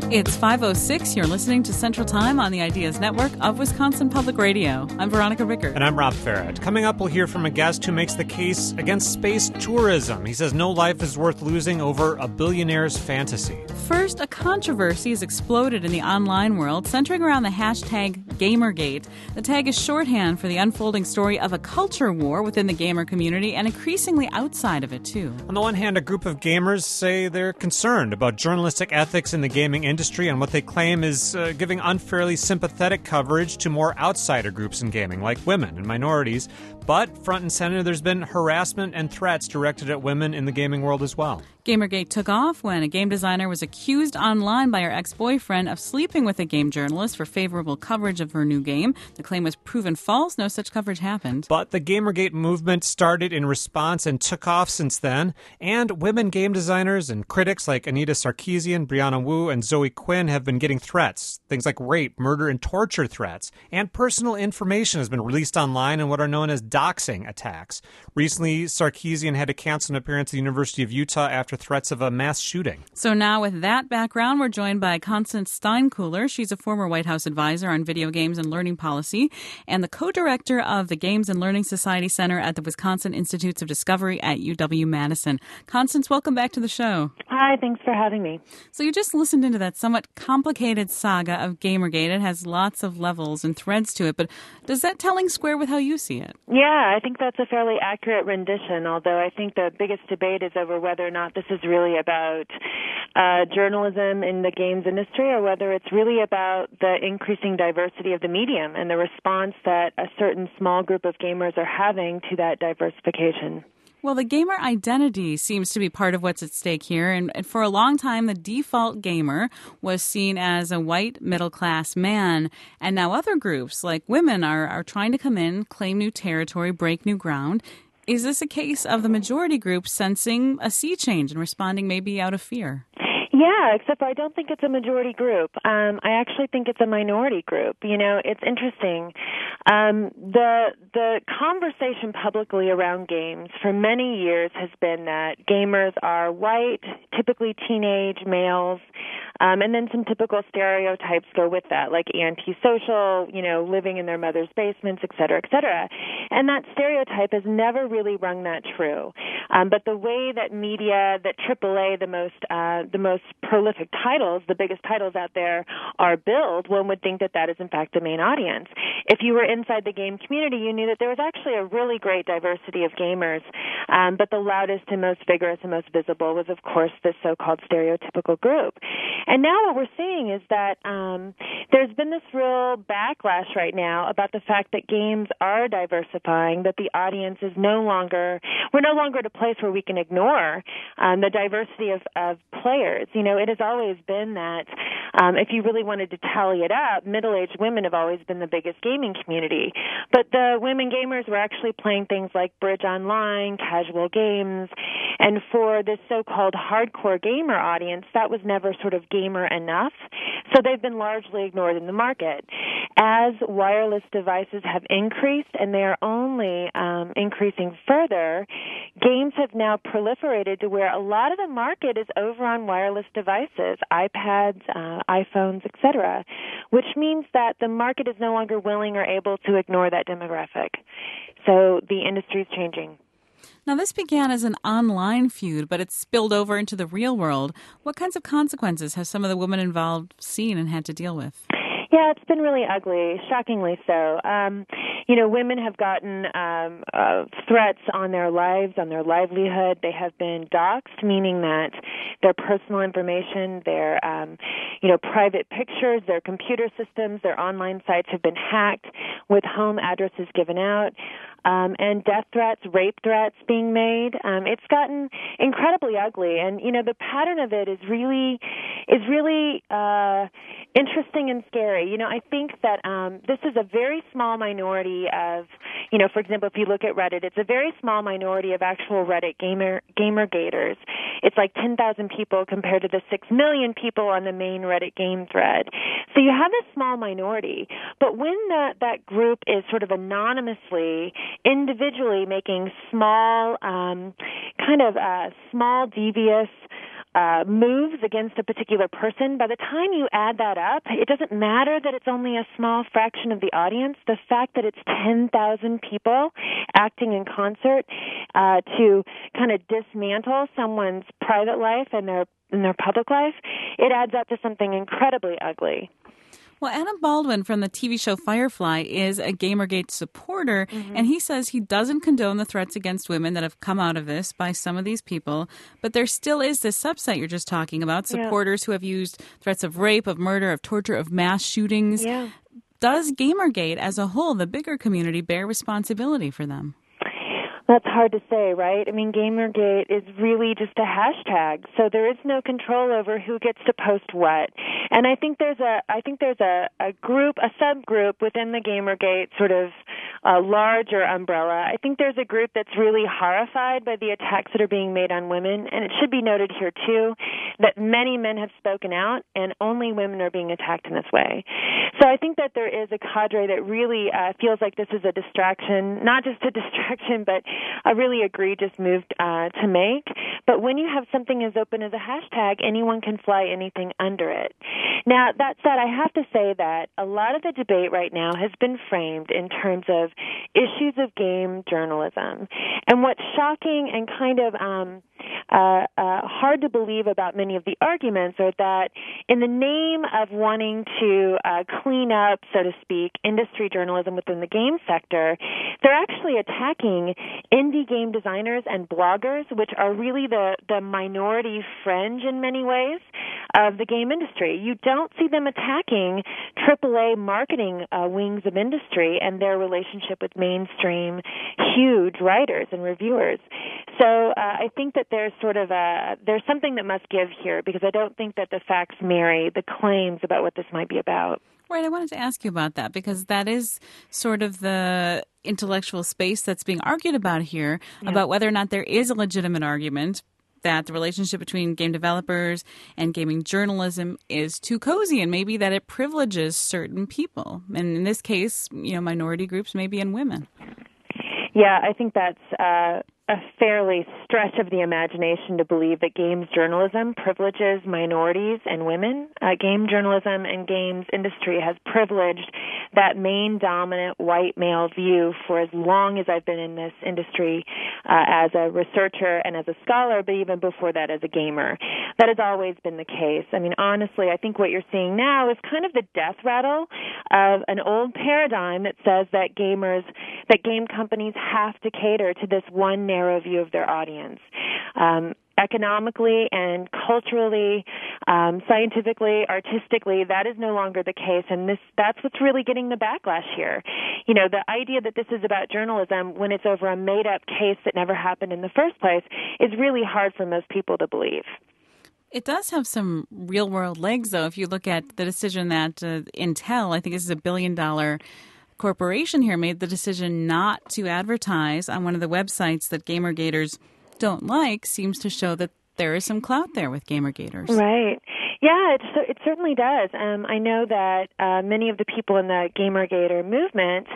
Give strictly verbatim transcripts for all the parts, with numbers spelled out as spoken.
It's five oh six. You're listening to Central Time on the Ideas Network of Wisconsin Public Radio. I'm Veronica Rickert. And I'm Rob Farrett. Coming up, we'll hear from a guest who makes the case against space tourism. He says no life is worth losing over a billionaire's fantasy. First, a controversy has exploded in the online world, centering around the hashtag Gamergate. The tag is shorthand for the unfolding story of a culture war within the gamer community and increasingly outside of it, too. On the one hand, a group of gamers say they're concerned about journalistic ethics in the gaming industry and what they claim is uh, giving unfairly sympathetic coverage to more outsider groups in gaming, like women and minorities. But front and center, there's been harassment and threats directed at women in the gaming world as well. Gamergate took off when a game designer was accused online by her ex-boyfriend of sleeping with a game journalist for favorable coverage of her new game. The claim was proven false. No such coverage happened. But the Gamergate movement started in response and took off since then. And women game designers and critics like Anita Sarkeesian, Brianna Wu, and Zoe Quinn have been getting threats. Things like rape, murder, and torture threats. And personal information has been released online in what are known as doxing attacks. Recently, Sarkeesian had to cancel an appearance at the University of Utah after threats of a mass shooting. So now with that background, we're joined by Constance Steinkuhler. She's a former White House advisor on video games and learning policy and the co-director of the Games and Learning Society Center at the Wisconsin Institutes of Discovery at U W-Madison. Constance, welcome back to the show. Hi, thanks for having me. So you just listened into that somewhat complicated saga of Gamergate. It has lots of levels and threads to it, but does that telling square with how you see it? Yeah, I think that's a fairly accurate rendition, although I think the biggest debate is over whether or not this is really about uh, journalism in the games industry or whether it's really about the increasing diversity of the medium and the response that a certain small group of gamers are having to that diversification. Well, the gamer identity seems to be part of what's at stake here. And, and for a long time, the default gamer was seen as a white middle-class man. And now other groups, like women, are, are trying to come in, claim new territory, break new ground. Is this a case of the majority group sensing a sea change and responding maybe out of fear? Yeah, except for I don't think it's a majority group. Um, I actually think it's a minority group. You know, it's interesting. Um, the the conversation publicly around games for many years has been that gamers are white, typically teenage males, um, and then some typical stereotypes go with that, like antisocial, you know, living in their mother's basements, et cetera, et cetera. And that stereotype has never really rung that true. Um, but the way that media, that triple A, the most uh, the most prolific titles, the biggest titles out there, are billed, one would think that that is in fact the main audience. If you were inside the game community, you knew that there was actually a really great diversity of gamers, um, but the loudest and most vigorous and most visible was, of course, this so-called stereotypical group. And now what we're seeing is that um, there's been this real backlash right now about the fact that games are diversifying, that the audience is no longer, we're no longer at a place where we can ignore um, the diversity of, of players. You know, it has always been that um, if you really wanted to tally it up, middle-aged women have always been the biggest gaming community. But the women gamers were actually playing things like Bridge Online, casual games, and for this so-called hardcore gamer audience, that was never sort of gamer enough. So they've been largely ignored in the market. As wireless devices have increased, and they are only um, increasing further, games have now proliferated to where a lot of the market is over on wireless devices, iPads, uh, iPhones, et cetera, which means that the market is no longer willing or able to ignore that demographic. So the industry is changing. Now, this began as an online feud, but it's spilled over into the real world. What kinds of consequences have some of the women involved seen and had to deal with? Yeah, it's been really ugly, shockingly so. Um, you know, women have gotten um, uh, threats on their lives, on their livelihood. They have been doxxed, meaning that their personal information, their, um, you know, private pictures, their computer systems, their online sites have been hacked with home addresses given out. Um, and death threats, rape threats being made. Um, it's gotten incredibly ugly, and you know the pattern of it is really is really uh, interesting and scary. You know, I think that um, this is a very small minority of, you know, for example, if you look at Reddit, it's a very small minority of actual Reddit gamer gamergaters. It's like ten thousand people compared to the six million people on the main Reddit game thread. So you have this small minority, but when that that group is sort of anonymously, individually making small, um, kind of uh, small, devious, uh, moves against a particular person, by the time you add that up, it doesn't matter that it's only a small fraction of the audience. The fact that it's ten thousand people acting in concert uh, to kind of dismantle someone's private life and their and their public life, it adds up to something incredibly ugly. Well, Adam Baldwin from the T V show Firefly is a Gamergate supporter, mm-hmm. and he says he doesn't condone the threats against women that have come out of this by some of these people, but there still is this subset you're just talking about, supporters yeah. who have used threats of rape, of murder, of torture, of mass shootings. Yeah. Does Gamergate as a whole, the bigger community, bear responsibility for them? That's hard to say, right? I mean, Gamergate is really just a hashtag, so there is no control over who gets to post what. And I think there's a, I think there's a, a group, a subgroup within the Gamergate sort of uh, larger umbrella. I think there's a group that's really horrified by the attacks that are being made on women, and it should be noted here too that many men have spoken out, and only women are being attacked in this way. So I think that there is a cadre that really uh, feels like this is a distraction, not just a distraction, but a really egregious move uh, to make. But when you have something as open as a hashtag, anyone can fly anything under it. Now, that said, I have to say that a lot of the debate right now has been framed in terms of issues of game journalism. And what's shocking and kind of um, uh, uh, hard to believe about many of the arguments are that in the name of wanting to uh, clean up, so to speak, industry journalism within the game sector, they're actually attacking indie game designers and bloggers, which are really the, the minority fringe in many ways of the game industry. You don't see them attacking triple A marketing uh, wings of industry and their relationship with mainstream huge writers and reviewers. So uh, I think that there's sort of a, there's something that must give here, because I don't think that the facts marry the claims about what this might be about. Right, I wanted to ask you about that, because that is sort of the intellectual space that's being argued about here, yeah. about whether or not there is a legitimate argument that the relationship between game developers and gaming journalism is too cozy, and maybe that it privileges certain people. And in this case, you know, minority groups, maybe, and women. Yeah, I think that's uh, a fairly stretch of the imagination to believe that games journalism privileges minorities and women. Uh, game journalism and games industry has privileged that main dominant white male view for as long as I've been in this industry uh, as a researcher and as a scholar, but even before that as a gamer. That has always been the case. I mean, honestly, I think what you're seeing now is kind of the death rattle of an old paradigm that says that gamers, that game companies have to cater to this one narrow view of their audience. Um, economically and culturally, um, scientifically, artistically, that is no longer the case, and this that's what's really getting the backlash here. You know, the idea that this is about journalism when it's over a made-up case that never happened in the first place is really hard for most people to believe. It does have some real-world legs, though, if you look at the decision that uh, Intel, I think this is a billion-dollar corporation here, made the decision not to advertise on one of the websites that Gamergaters don't like, seems to show that there is some clout there with Gamergaters. Right. Yeah, it, it certainly does. Um, I know that uh, many of the people in the Gamergater movement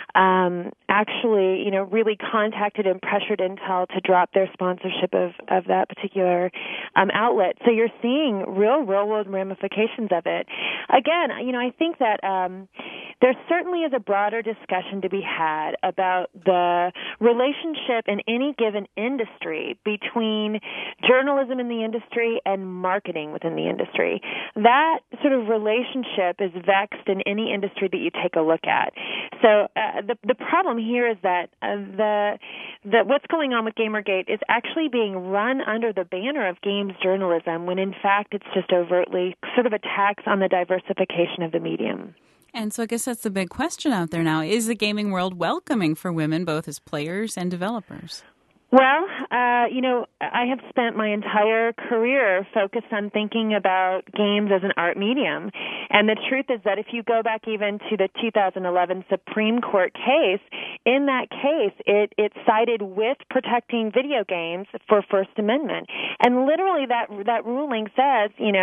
um, actually, you know, really contacted and pressured Intel to drop their sponsorship of, of that particular um, outlet. So you're seeing real, real-world ramifications of it. Again, you know, I think that um, there certainly is a broader discussion to be had about the relationship in any given industry between journalism in the industry and marketing within the industry. That sort of relationship is vexed in any industry that you take a look at. So uh, the the problem here is that uh, the the what's going on with Gamergate is actually being run under the banner of games journalism, when in fact it's just overtly sort of attacks on the diversification of the medium. And so I guess that's the big question out there now. Is the gaming world welcoming for women, both as players and developers? Well, uh, you know, I have spent my entire career focused on thinking about games as an art medium. And the truth is that if you go back even to the two thousand eleven Supreme Court case, in that case, it, it sided with protecting video games for First Amendment. And literally that that ruling says, you know,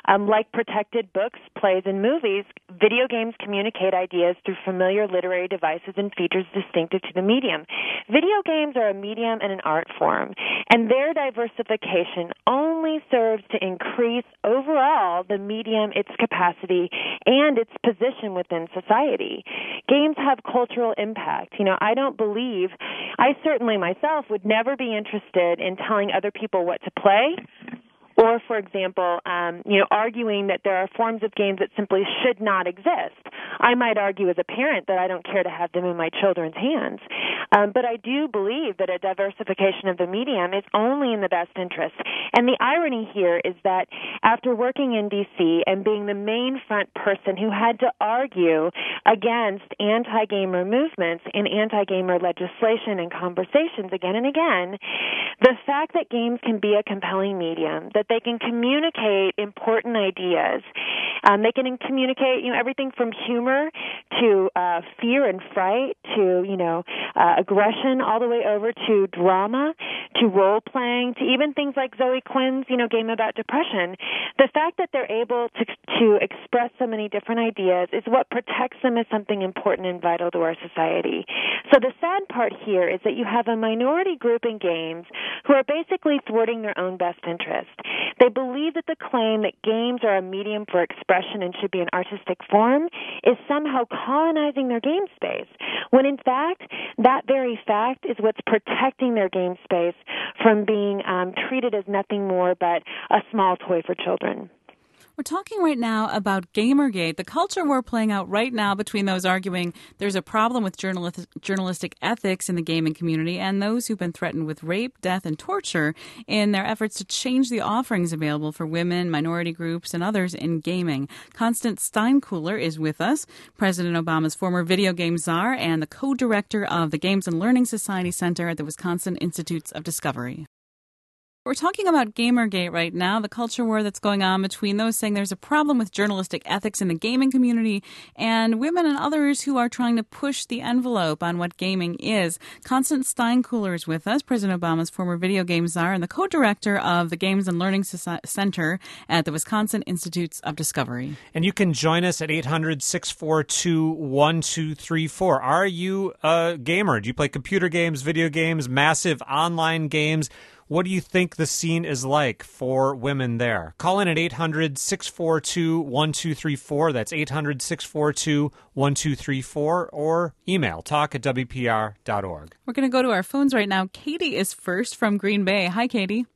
Um, like protected books, plays, and movies, video games communicate ideas through familiar literary devices and features distinctive to the medium. Video games are a medium and an art form, and their diversification only serves to increase overall the medium, its capacity, and its position within society. Games have cultural impact. You know, I don't believe, I certainly myself would never be interested in telling other people what to play, or, for example, um, you know, arguing that there are forms of games that simply should not exist. I might argue as a parent that I don't care to have them in my children's hands. Um, but I do believe that a diversification of the medium is only in the best interest. And the irony here is that after working in D C and being the main front person who had to argue against anti-gamer movements and anti-gamer legislation and conversations again and again, the fact that games can be a compelling medium, that they can communicate important ideas. Um, they can communicate, you know, everything from humor to uh, fear and fright to, you know, uh, aggression, all the way over to drama, to role playing, to even things like Zoe Quinn's, you know, game about depression. The fact that they're able to to express so many different ideas is what protects them as something important and vital to our society. So the sad part here is that you have a minority group in games who are basically thwarting their own best interest. They believe that the claim that games are a medium for expression and should be an artistic form is somehow colonizing their game space, when in fact, that very fact is what's protecting their game space from being um, treated as nothing more but a small toy for children. We're talking right now about Gamergate, the culture war playing out right now between those arguing there's a problem with journalist, journalistic ethics in the gaming community and those who've been threatened with rape, death, and torture in their efforts to change the offerings available for women, minority groups, and others in gaming. Constance Steinkuhler is with us, President Obama's former video game czar and the co-director of the Games and Learning Society Center at the Wisconsin Institutes of Discovery. We're talking about Gamergate right now, the culture war that's going on between those saying there's a problem with journalistic ethics in the gaming community and women and others who are trying to push the envelope on what gaming is. Constance Steinkuhler is with us, President Obama's former video game czar and the co-director of the Games and Learning Center at the Wisconsin Institutes of Discovery. And you can join us at eight hundred, six four two, one two three four. Are you a gamer? Do you play computer games, video games, massive online games? What do you think the scene is like for women there? Call in at eight hundred, six four two, one two three four. That's eight hundred, six four two, one two three four. Or email talk at w p r dot org. We're going to go to our phones right now. Katie is first from Green Bay. Hi, Katie.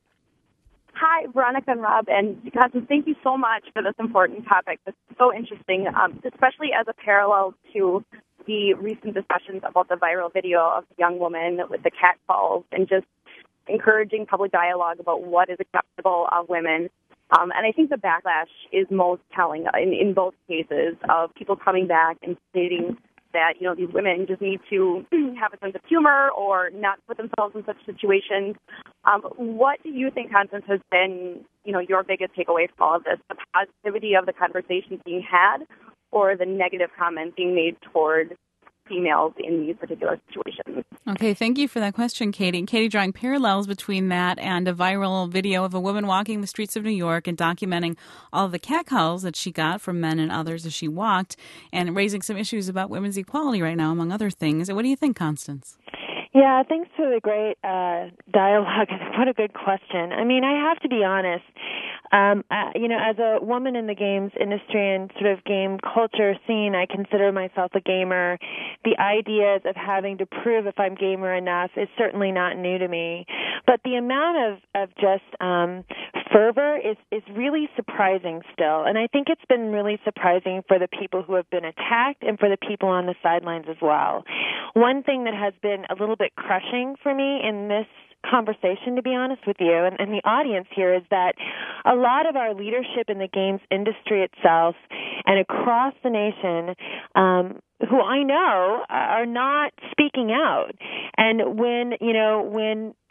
Hi, Veronica and Rob. And Constance, thank you so much for this important topic. It's so interesting, um, especially as a parallel to the recent discussions about the viral video of the young woman with the cat calls and just encouraging public dialogue about what is acceptable of women. Um, and I think the backlash is most telling in, in both cases of people coming back and stating that, you know, these women just need to have a sense of humor or not put themselves in such situations. Um, what do you think, Constance, has been, you know, your biggest takeaway from all of this? The positivity of the conversations being had or the negative comments being made toward females in these particular situations? Okay, thank you for that question, Katie. Katie drawing parallels between that and a viral video of a woman walking the streets of New York and documenting all of the catcalls that she got from men and others as she walked and raising some issues about women's equality right now, among other things. What do you think, Constance? Yeah, thanks for the great uh, dialogue. What a good question. I mean, I have to be honest. Um, uh, you know, as a woman in the games industry and sort of game culture scene, I consider myself a gamer. The ideas of having to prove if I'm gamer enough is certainly not new to me. But the amount of, of just um, fervor is, is really surprising still. And I think it's been really surprising for the people who have been attacked and for the people on the sidelines as well. One thing that has been a little bit crushing for me in this conversation, to be honest with you, and, and the audience here, is that a lot of our leadership in the games industry itself and across the nation, um, who I know are not speaking out. And when, you know, when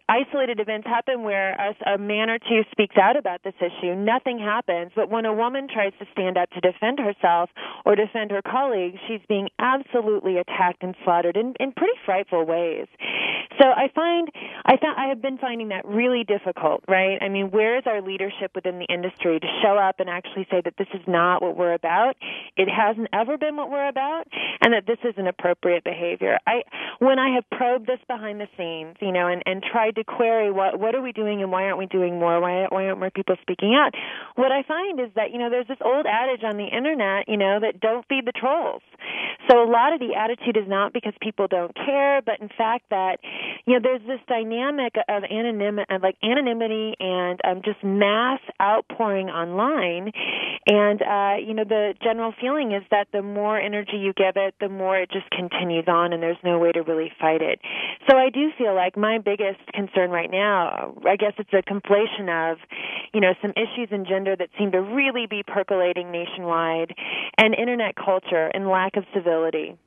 isolated events happen where a, a man or two speaks out about this issue, nothing happens. But when a woman tries to stand up to defend herself or defend her colleagues, she's being absolutely attacked and slaughtered in, in pretty frightful ways. So I find I found I have been finding that really difficult, right? I mean, where is our leadership within the industry to show up and actually say that this is not what we're about? It hasn't ever been what we're about, and that this isn't appropriate behavior. I when I have probed this behind the scenes, you know, and, and tried to query what what are we doing and why aren't we doing more? Why why aren't more people speaking out? What I find is that, you know, there's this old adage on the internet, you know, that don't feed the trolls. So a lot of the attitude is not because people don't care, but in fact that, you know, there's this dynamic of anonymity, like anonymity and um, just mass outpouring online. And, uh, you know, the general feeling is that the more energy you give it, the more it just continues on, and there's no way to really fight it. So I do feel like my biggest concern right now, I guess it's a conflation of, you know, some issues in gender that seem to really be percolating nationwide, and internet culture and lack of civility.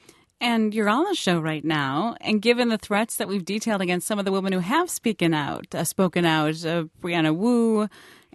And you're on the show right now, and given the threats that we've detailed against some of the women who have spoken out, uh, spoken out, uh, Brianna Wu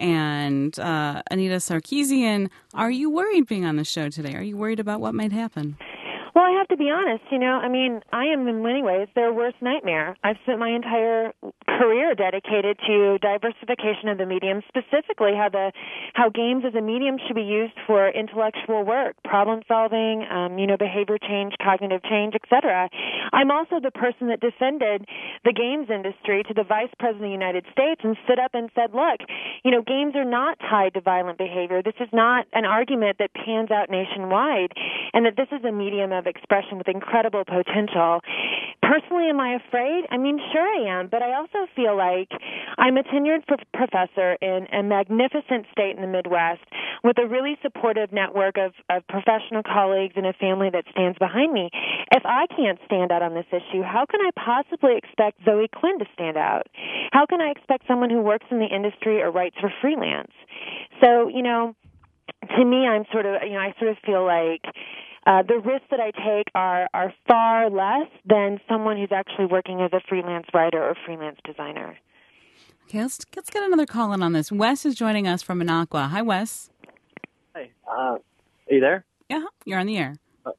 and uh, Anita Sarkeesian, are you worried being on the show today? Are you worried about what might happen? Well, I have to be honest, you know, I mean, I am in many ways their worst nightmare. I've spent my entire career dedicated to diversification of the medium, specifically how the how games as a medium should be used for intellectual work, problem solving, um, you know, behavior change, cognitive change, et cetera. I'm also the person that defended the games industry to the Vice President of the United States and stood up and said, look, you know, games are not tied to violent behavior. This is not an argument that pans out nationwide, and that this is a medium of expression with incredible potential. Personally, am I afraid? I mean, sure I am, but I also feel like I'm a tenured pro- professor in a magnificent state in the Midwest with a really supportive network of, of professional colleagues and a family that stands behind me. If I can't stand out on this issue, how can I possibly expect Zoe Quinn to stand out? How can I expect someone who works in the industry or writes for freelance? So, you know, to me, I'm sort of, you know, I sort of feel like Uh, the risks that I take are, are far less than someone who's actually working as a freelance writer or freelance designer. Okay, let's, let's get another call in on this. Wes is joining us from Minocqua. Hi, Wes. Hi. Uh, are you there? Yeah, you're on the air.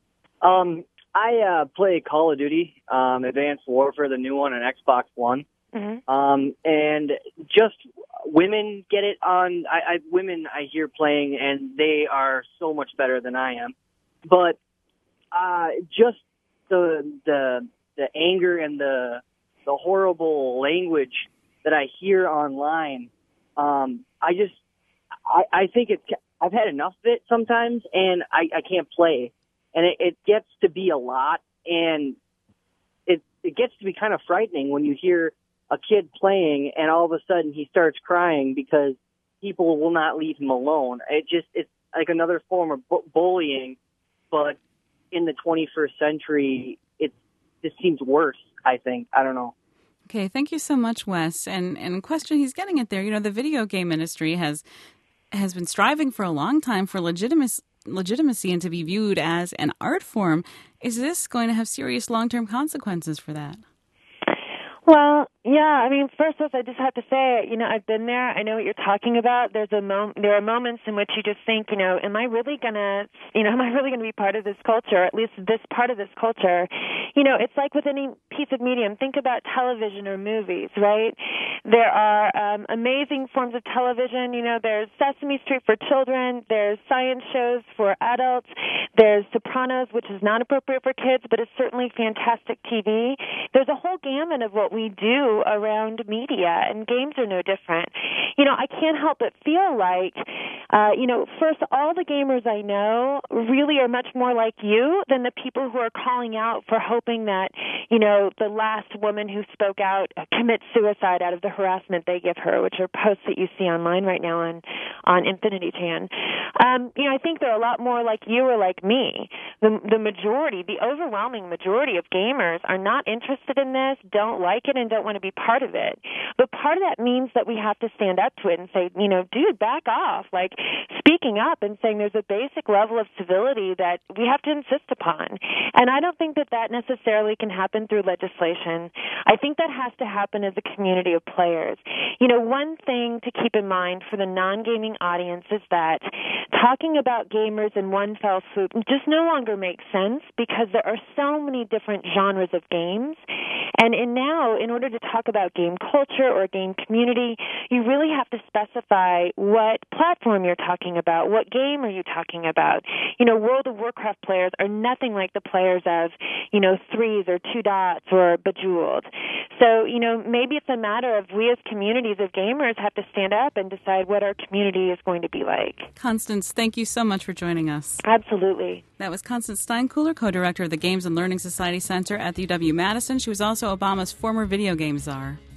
Um, I uh, play Call of Duty, um, Advanced Warfare, the new one on Xbox One. Mm-hmm. Um, and just women get it on, I, I, women I hear playing, and they are so much better than I am. But uh, just the the the anger and the the horrible language that I hear online, um, I just I, I think it's I've had enough of it sometimes, and I, I can't play, and it, it gets to be a lot, and it it gets to be kind of frightening when you hear a kid playing, and all of a sudden he starts crying because people will not leave him alone. It just it's like another form of bu- bullying. But in the twenty-first century, it just seems worse, I think. I don't know. Okay, thank you so much, Wes. And and question he's getting at there, you know, the video game industry has has been striving for a long time for legitimacy, legitimacy and to be viewed as an art form. Is this going to have serious long-term consequences for that? Well, yeah, I mean, first off, I just have to say, you know, I've been there. I know what you're talking about. There's a mom- there are moments in which you just think, you know, am I really going to, you know, am I really going to be part of this culture, at least this part of this culture? You know, it's like with any piece of medium. Think about television or movies, right? There are um, amazing forms of television. You know, there's Sesame Street for children. There's science shows for adults. There's Sopranos, which is not appropriate for kids, but it's certainly fantastic T V. There's a whole gamut of what we do around media, and games are no different. You know, I can't help but feel like, uh, you know, first, all the gamers I know really are much more like you than the people who are calling out for hoping that, you know, the last woman who spoke out commits suicide out of the harassment they give her, which are posts that you see online right now on, on Infinity Chan. Um, you know, I think they're a lot more like you or like me. The, the majority, the overwhelming majority of gamers are not interested in this, don't like it, and don't want to be part of it. But part of that means that we have to stand up to it and say, you know, dude, back off. Like, speak speaking up and saying there's a basic level of civility that we have to insist upon. And I don't think that that necessarily can happen through legislation. I think that has to happen as a community of players. You know, one thing to keep in mind for the non-gaming audience is that talking about gamers in one fell swoop just no longer makes sense because there are so many different genres of games. And in now, in order to talk about game culture or game community, you really have to specify what platform you're talking about, what game are you talking about. You know, World of Warcraft players are nothing like the players of, you know, Threes or Two Dots or Bejeweled. So, you know, maybe it's a matter of we as communities of gamers have to stand up and decide what our community is going to be like. Constance, thank you so much for joining us. Absolutely. That was Constance Steinkuhler, co-director of the Games and Learning Society Center at the U W-Madison. She was also Obama's former video game czar.